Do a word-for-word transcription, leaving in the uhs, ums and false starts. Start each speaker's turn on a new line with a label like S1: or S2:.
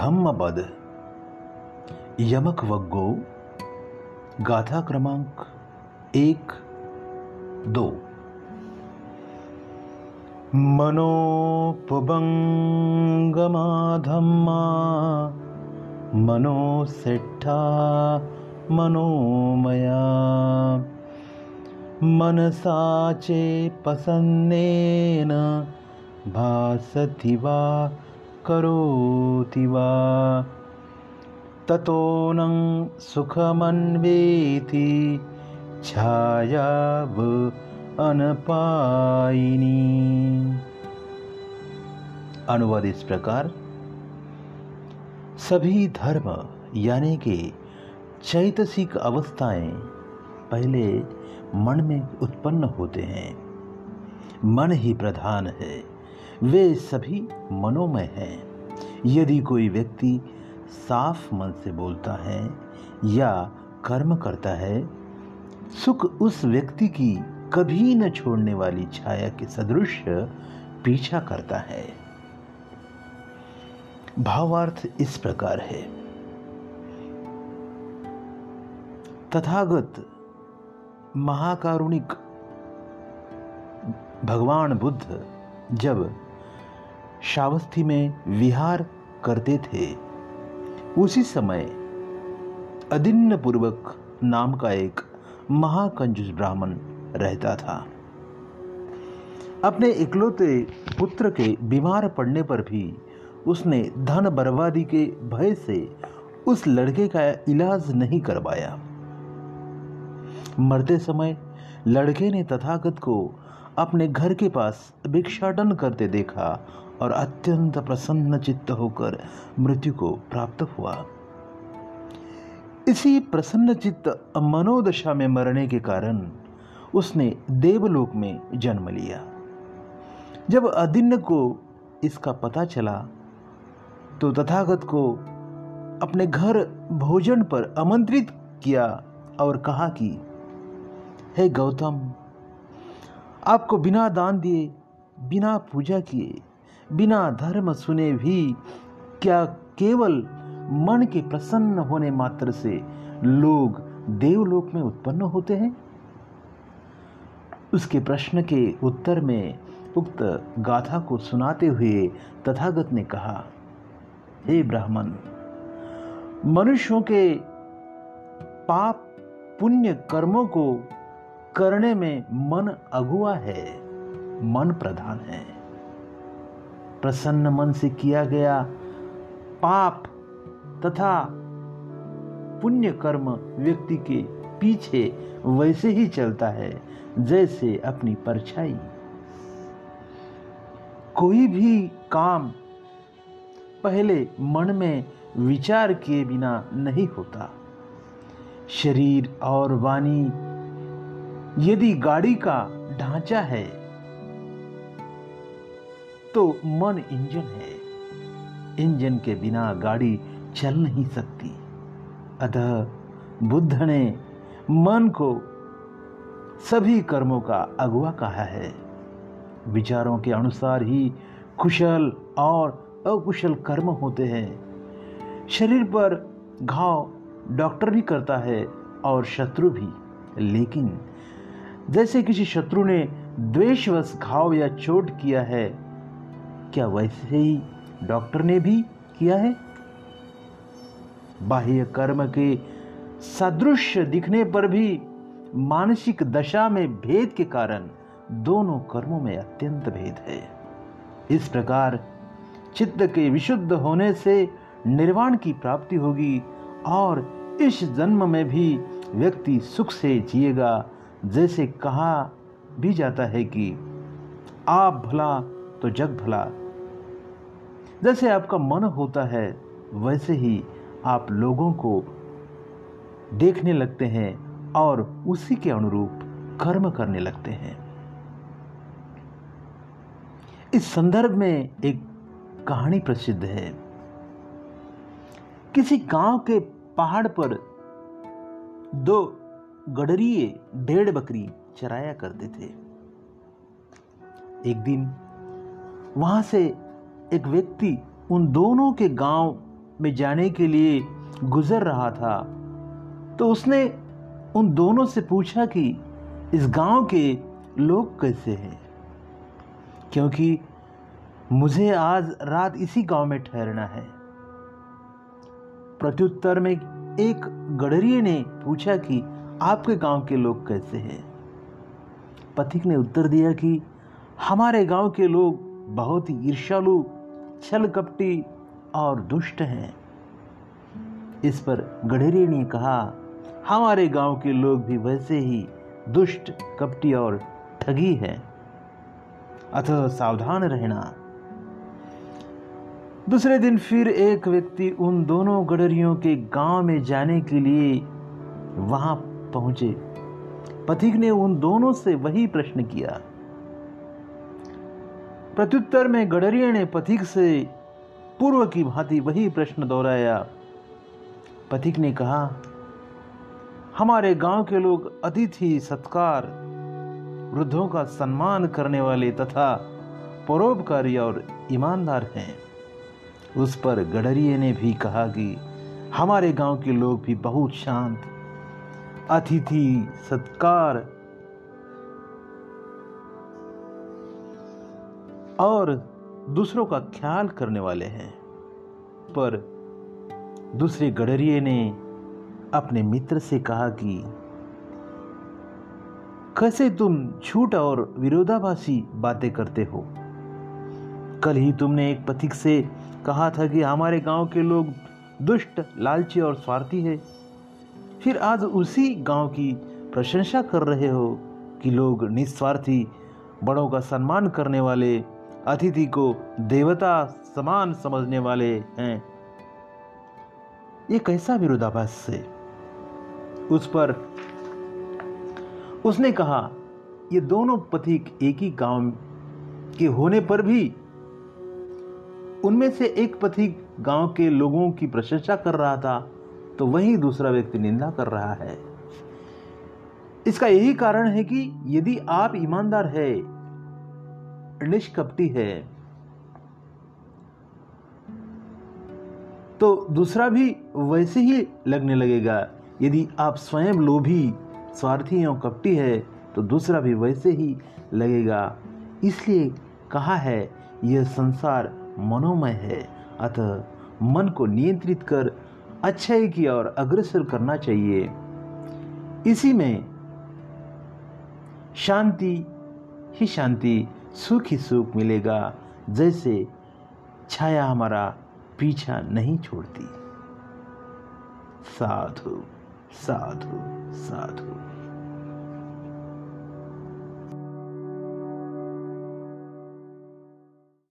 S1: धम्मपद यमक वग्गो गाथा क्रमांक एक दो। मनोपबंगमा धम्मा मनोसेट्ठा मनोमया मनसाचे पसन्नेन भासति वा करोति वा ततोनं सुखमन्वेति छायाव अनपायिनी। अनुवाद इस प्रकार। सभी धर्म यानी कि चैतसिक अवस्थाएं पहले मन में उत्पन्न होते हैं। मन ही प्रधान है, वे सभी मनोमय हैं। यदि कोई व्यक्ति साफ मन से बोलता है या कर्म करता है, सुख उस व्यक्ति की कभी न छोड़ने वाली छाया के सदृश पीछा करता है। भावार्थ इस प्रकार है। तथागत महाकारुणिक भगवान बुद्ध जब श्रावस्ती में विहार करते थे, उसी समय अदिन्न पूर्वक नाम का एक महाकंजूस ब्राह्मण रहता था। अपने इकलौते पुत्र के बीमार पड़ने पर भी उसने धन बर्बादी के भय से उस लड़के का इलाज नहीं करवाया। मरते समय लड़के ने तथागत को अपने घर के पास भिक्षाटन करते देखा और अत्यंत प्रसन्न चित्त होकर मृत्यु को प्राप्त हुआ। इसी प्रसन्न चित्त मनोदशा में मरने के कारण उसने देवलोक में जन्म लिया। जब अदिन्न को इसका पता चला तो तथागत को अपने घर भोजन पर आमंत्रित किया और कहा कि हे गौतम, आपको बिना दान दिए, बिना पूजा किए, बिना धर्म सुने भी क्या केवल मन के प्रसन्न होने मात्र से लोग देवलोक में उत्पन्न होते हैं? उसके प्रश्न के उत्तर में उक्त गाथा को सुनाते हुए तथागत ने कहा, हे ब्राह्मण, मनुष्यों के पाप पुण्य कर्मों को करने में मन अगुआ है, मन प्रधान है। प्रसन्न मन से किया गया पाप तथा पुण्य कर्म व्यक्ति के पीछे वैसे ही चलता है जैसे अपनी परछाई। कोई भी काम पहले मन में विचार किए बिना नहीं होता। शरीर और वाणी यदि गाड़ी का ढांचा है तो मन इंजन है। इंजन के बिना गाड़ी चल नहीं सकती। अतः बुद्ध ने मन को सभी कर्मों का अगुआ कहा है। विचारों के अनुसार ही कुशल और अकुशल कर्म होते हैं। शरीर पर घाव डॉक्टर भी करता है और शत्रु भी, लेकिन जैसे किसी शत्रु ने द्वेषवश घाव या चोट किया है, क्या वैसे ही डॉक्टर ने भी किया है? बाह्य कर्म के सादृश्य दिखने पर भी मानसिक दशा में भेद के कारण दोनों कर्मों में अत्यंत भेद है। इस प्रकार चित्त के विशुद्ध होने से निर्वाण की प्राप्ति होगी और इस जन्म में भी व्यक्ति सुख से जिएगा। जैसे कहा भी जाता है कि आप भला तो जग भला। जैसे आपका मन होता है वैसे ही आप लोगों को देखने लगते हैं और उसी के अनुरूप कर्म करने लगते हैं। इस संदर्भ में एक कहानी प्रसिद्ध है। किसी गांव के पहाड़ पर दो गडरिये भेड़ बकरी चराया करते थे। एक दिन वहां से एक व्यक्ति उन दोनों के गांव में जाने के लिए गुजर रहा था तो उसने उन दोनों से पूछा कि इस गांव के लोग कैसे हैं, क्योंकि मुझे आज रात इसी गांव में ठहरना है। प्रत्युत्तर में एक गडरिये ने पूछा कि आपके गांव के लोग कैसे हैं। पथिक ने उत्तर दिया कि हमारे गांव के लोग बहुत ही ईर्ष्यालु, छल कपटी और दुष्ट हैं। इस पर गडरिये ने कहा, हमारे गांव के लोग भी वैसे ही दुष्ट, कपटी और ठगी हैं, अतः सावधान रहना। दूसरे दिन फिर एक व्यक्ति उन दोनों गडरियों के गांव में जाने के लिए वहां पहुंचे। पथिक ने उन दोनों से वही प्रश्न किया। प्रत्युत्तर में गडरिये ने पथिक से पूर्व की भांति वही प्रश्न दोहराया। पथिक ने कहा, हमारे गांव के लोग अतिथि सत्कार, वृद्धों का सम्मान करने वाले तथा परोपकारी और ईमानदार हैं। उस पर गडरिये ने भी कहा कि हमारे गांव के लोग भी बहुत शांत, अतिथि सत्कार और दूसरों का ख्याल करने वाले हैं। पर दूसरे गडरिये ने अपने मित्र से कहा कि कैसे तुम झूठ और विरोधाभासी बातें करते हो। कल ही तुमने एक पथिक से कहा था कि हमारे गांव के लोग दुष्ट, लालची और स्वार्थी है। फिर आज उसी गांव की प्रशंसा कर रहे हो कि लोग निस्वार्थी, बड़ों का सम्मान करने वाले, अतिथि को देवता समान समझने वाले हैं। ये कैसा विरोधाभास है। उस पर उसने कहा, ये दोनों पथिक एक ही गांव के होने पर भी उनमें से एक पथिक गांव के लोगों की प्रशंसा कर रहा था तो वहीं दूसरा व्यक्ति निंदा कर रहा है। इसका यही कारण है कि यदि आप ईमानदार है, निष्कपटी है, तो दूसरा भी वैसे ही लगने लगेगा। यदि आप स्वयं लोभी, स्वार्थी और कपटी है तो दूसरा भी वैसे ही लगेगा। इसलिए कहा है, यह संसार मनोमय है, अतः मन को नियंत्रित कर अच्छाई की ओर अग्रसर करना चाहिए। इसी में शांति ही शांति, सुख ही सुख मिलेगा, जैसे छाया हमारा पीछा नहीं छोड़ती। साधु साधु साधु।